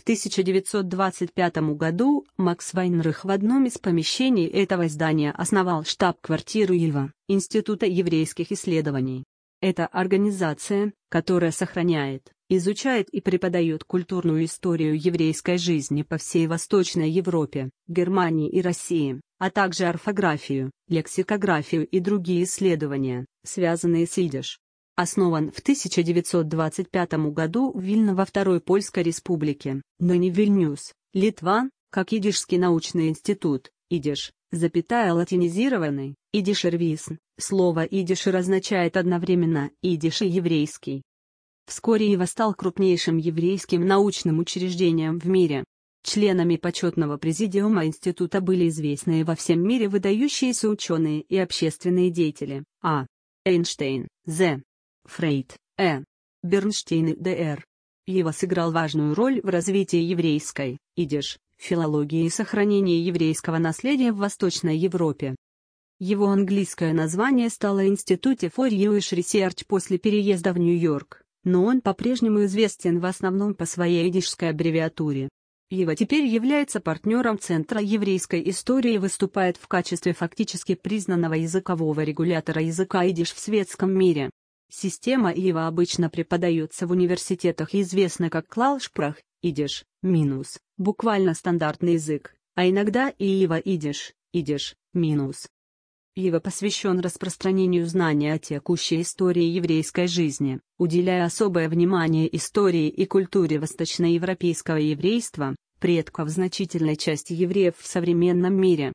1925 году Макс Вайнрих в одном из помещений этого здания основал штаб-квартиру ИВА, Института еврейских исследований. Это организация, которая сохраняет, изучает и преподает культурную историю еврейской жизни по всей Восточной Европе, Германии и России, а также орфографию, лексикографию и другие исследования, связанные с идиш. Основан в 1925 году в Вильно во Второй Польской Республике, ныне Вильнюс, Литва, как Идишский научный институт, идиш, латинизированный, идишервисн. Слово идишер означает одновременно идиш и еврейский. Вскоре ИВА стал крупнейшим еврейским научным учреждением в мире. Членами почетного президиума института были известные во всем мире выдающиеся ученые и общественные деятели: А. Эйнштейн, З. Фрейд, Бернштейн и Д.Р. ИВА сыграл важную роль в развитии еврейской, идиш, филологии и сохранении еврейского наследия в Восточной Европе. Его английское название стало Institute for Jewish Research после переезда в Нью-Йорк, но он по-прежнему известен в основном по своей идишской аббревиатуре. ИВА теперь является партнером Центра еврейской истории и выступает в качестве фактически признанного языкового регулятора языка идиш в светском мире. Система ИВА обычно преподается в университетах и известна как Клалшпрах, идиш, минус, буквально стандартный язык, а иногда и ИВА идиш, минус. ИВА посвящен распространению знания о текущей истории еврейской жизни, уделяя особое внимание истории и культуре восточноевропейского еврейства, предков значительной части евреев в современном мире.